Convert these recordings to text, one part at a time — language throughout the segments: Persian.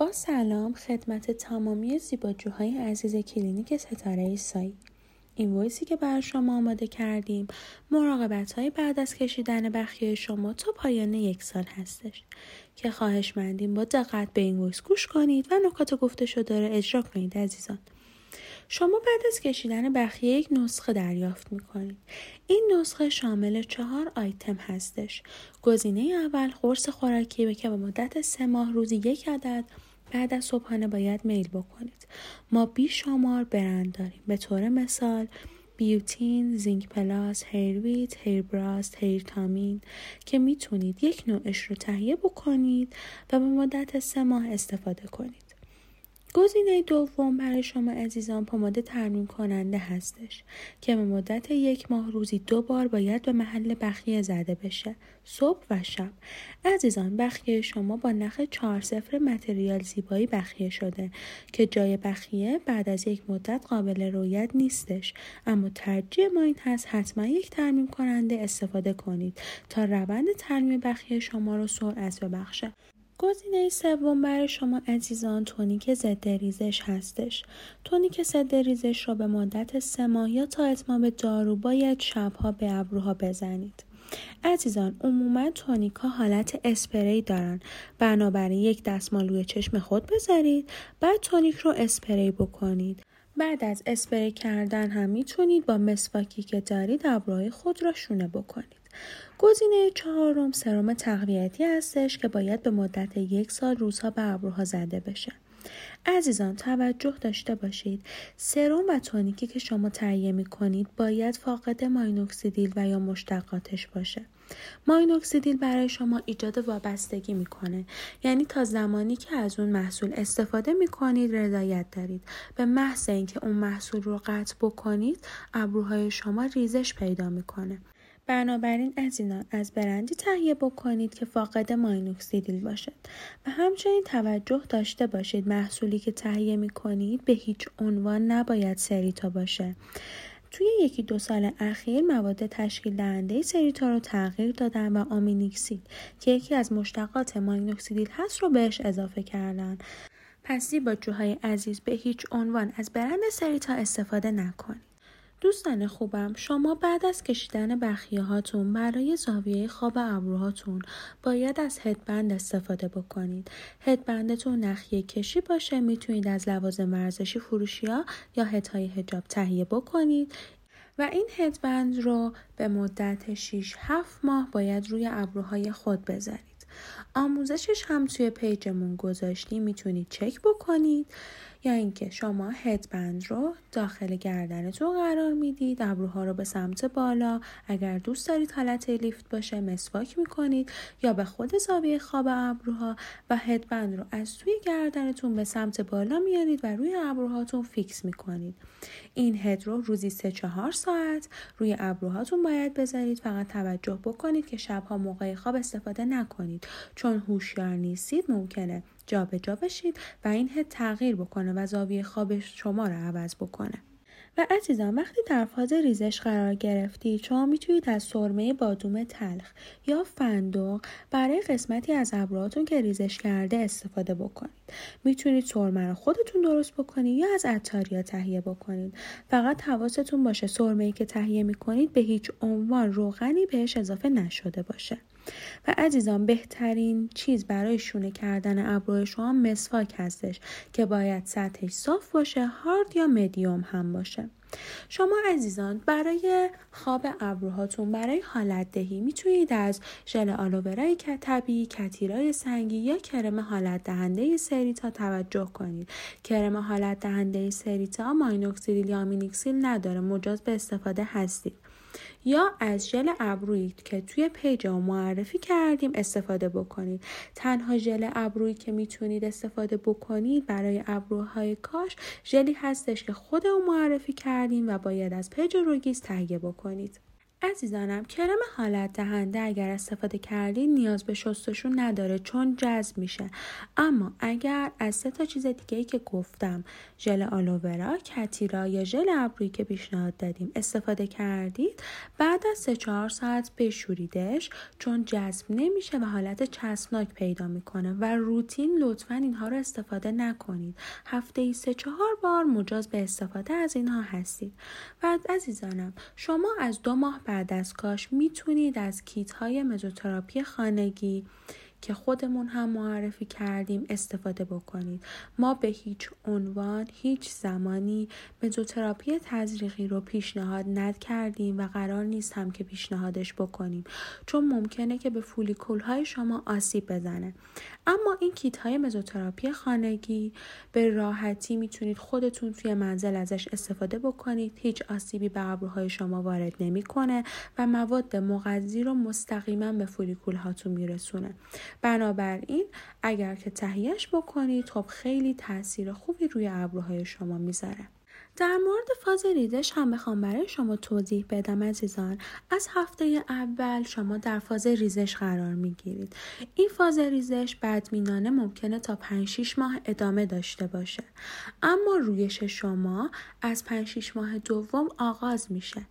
با سلام خدمت تمامی زیباجوهای عزیز کلینیک ستاره سایی. این وایسی که برای شما آماده کردیم مراقبت‌های بعد از کشیدن بخیه شما تا پایان 1 سال هستش که خواهشمندیم با دقت به این وایس گوش کنید و نکات گفته شده را اجرا کنید عزیزان. شما بعد از کشیدن بخیه یک نسخه دریافت می‌کنید. این نسخه شامل 4 آیتم هستش. گزینه اول قرص خوراکی که به مدت 3 ماه روزی 1 عدد بعد از صبحانه باید میل بکنید. ما بیشمار برند داریم. به طور مثال بیوتین، زینک پلاس، هیرویت، هیربراست، هیرتامین که میتونید یک نوعش رو تهیه بکنید و به مدت 3 ماه استفاده کنید. گزینه دوم برای شما عزیزان پماد ترمیم کننده هستش که به مدت 1 ماه روزی 2 بار باید به محل بخیه زده بشه، صبح و شب. عزیزان بخیه شما با نخ 4-0 متریال زیبایی بخیه شده که جای بخیه بعد از یک مدت قابل رؤیت نیستش، اما ترجیح ما این هست حتما یک ترمیم کننده استفاده کنید تا روند ترمیم بخیه شما رو سرعت ببخشه. گزینه سوم برای شما عزیزان تونیک ضد ریزش هستش. تونیک ضد ریزش را به مدت 3 ماه یا تا اتمام دارو باید شبها به ابروها بزنید. عزیزان عموما تونیک ها حالت اسپری دارن، بنابراین یک دستمال روی چشم خود بذارید بعد تونیک رو اسپری بکنید. بعد از اسپری کردن هم میتونید با مسواکی که دارید ابروهای خود را شونه بکنید. گزینه 4 سرم تقویتی هستش که باید به مدت 1 سال روزها به ابروها زده بشه. عزیزان توجه داشته باشید سرم و تونیکی که شما تهیه می‌کنید باید فاقد ماینوکسیدیل و یا مشتقاتش باشه. ماینوکسیدیل برای شما ایجاد وابستگی میکنه، یعنی تا زمانی که از اون محصول استفاده میکنید رضایت دارید. به محض اینکه اون محصول رو قطع بکنید ابروهای شما ریزش پیدا میکنه. بنابراین عزیزان از برندی تهیه بکنید که فاقد ماینوکسیدیل باشد و همچنین توجه داشته باشید محصولی که تهیه میکنید به هیچ عنوان نباید سریتا باشه. توی 1-2 سال اخیر مواد تشکیل دهنده سریتا رو تغییر دادن و آمینیکسید که یکی از مشتقات ماینوکسیدیل هست رو بهش اضافه کردن. پس زیباجوهای عزیز به هیچ عنوان از برند سریتا استفاده نکنید. دوستان خوبم شما بعد از کشیدن بخیه هاتون برای زاویه خواب ابروهاتون باید از هدبند استفاده بکنید. هدبندتون نخیه کشی باشه، میتونید از لوازم ورزشی فروشی‌ها یا هدهای حجاب تهیه بکنید و این هدبند رو به مدت 6-7 ماه باید روی ابروهای خود بذارید. آموزشش هم توی پیجمون گذاشتیم، میتونید چک بکنید. یا اینکه شما هدبند رو داخل گردنتون قرار میدید، ابروها رو به سمت بالا، اگر دوست دارید حالت لیفت باشه مسواک میکنید یا به خود زاویه خواب ابروها و هدبند رو از توی گردنتون به سمت بالا میارید و روی ابروهاتون فیکس میکنید. این هد رو روزی 3-4 ساعت روی ابروهاتون باید بذارید. فقط توجه بکنید که شبها موقع خواب استفاده نکنید، چون هوشیار نیستید ممکنه جا به جا بشید و این هد تغییر بکنه و زاویه خواب شما رو عوض بکنه. و عزیزان وقتی در فاز ریزش قرار گرفتید شما میتونید از سرمه بادوم تلخ یا فندق برای قسمتی از ابروهاتون که ریزش کرده استفاده بکنید. میتونید سرمه رو خودتون درست بکنید یا از عطاریا تهیه بکنید. فقط حواستون باشه سرمه‌ای که تهیه میکنید به هیچ عنوان روغنی بهش اضافه نشده باشه. و عزیزان بهترین چیز برای شونه کردن ابروی شما مسواک هستش که باید سطحش صاف باشه، هارد یا مدیوم هم باشه. شما عزیزان برای خواب ابروهاتون برای حالت دهی میتونید از ژل آلوورای طبیعی، کتیرای سنگی یا کرم حالت دهنده سریتا توجه کنید. کرم حالت دهنده سریتا ماینوکسیدیل یا آمینوکسیدیل نداره، مجاز به استفاده هستید. یا از ژل ابرویی که توی پیج ما معرفی کردیم استفاده بکنید. تنها ژل ابرویی که میتونید استفاده بکنید برای ابروهای کاش ژلی هستش که خودمون معرفی کردیم و باید از پیج روگیز تهیه بکنید. عزیزانم، کرم حالت دهنده اگر استفاده کردین نیاز به شستشو نداره چون جذب میشه. اما اگر از 3 چیز دیگه‌ای که گفتم، ژل آلوورا، کتیرا یا ژل ابرویی که پیشنهاد دادیم استفاده کردید، بعد از 3-4 ساعت بشوریدش چون جذب نمیشه و حالت چسبناک پیدا میکنه و روتین لطفاً اینها رو استفاده نکنید. هفته‌ای 3-4 بار مجاز به استفاده از اینها هستید. و عزیزانم، شما از 2 ماه بعد از کاش میتونید از کیت های مزوتراپی خانگی که خودمون هم معرفی کردیم استفاده بکنید. ما به هیچ عنوان هیچ زمانی مزوتراپی تزریقی رو پیشنهاد نکردیم و قرار نیست هم که پیشنهادش بکنیم چون ممکنه که به فولیکول های شما آسیب بزنه. اما این کیت های مزوتراپی خانگی به راحتی میتونید خودتون توی منزل ازش استفاده بکنید. هیچ آسیبی به ابروهای شما وارد نمیکنه و مواد مغذی رو مستقیما به فولیکول هاتون میرسونه. بنابراین اگر که تهیهش بکنید خب خیلی تاثیر خوبی روی ابروهای شما میذاره. در مورد فاز ریزش هم بخوام برای شما توضیح بدم عزیزان، از هفته اول شما در فاز ریزش قرار میگیرید. این فاز ریزش بدبینانه ممکنه تا 5-6 ماه ادامه داشته باشه، اما رویش شما از 5-6 ماه دوم آغاز میشه.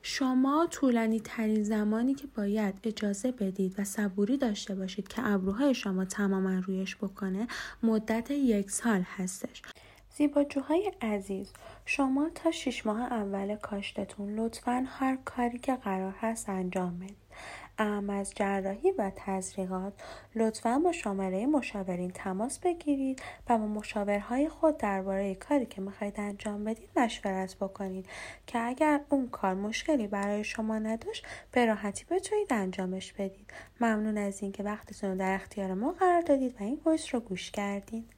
شما طولانی ترین زمانی که باید اجازه بدید و صبوری داشته باشید که ابروهای شما تماما رویش بکنه مدت 1 سال هستش. زیباجوهای عزیز، شما تا 6 ماه اول کاشتتون لطفاً هر کاری که قرار هست انجام بدید. اما از جراحی و تزریقات لطفاً با شماره مشاورین تماس بگیرید و با مشاورهای خود درباره کاری که میخواید انجام بدید مشورت بکنید که اگر اون کار مشکلی برای شما نداشت به راحتی بتونید انجامش بدید. ممنون از اینکه وقتتون رو در اختیار ما قرار دادید و این وایس رو گوش کردید.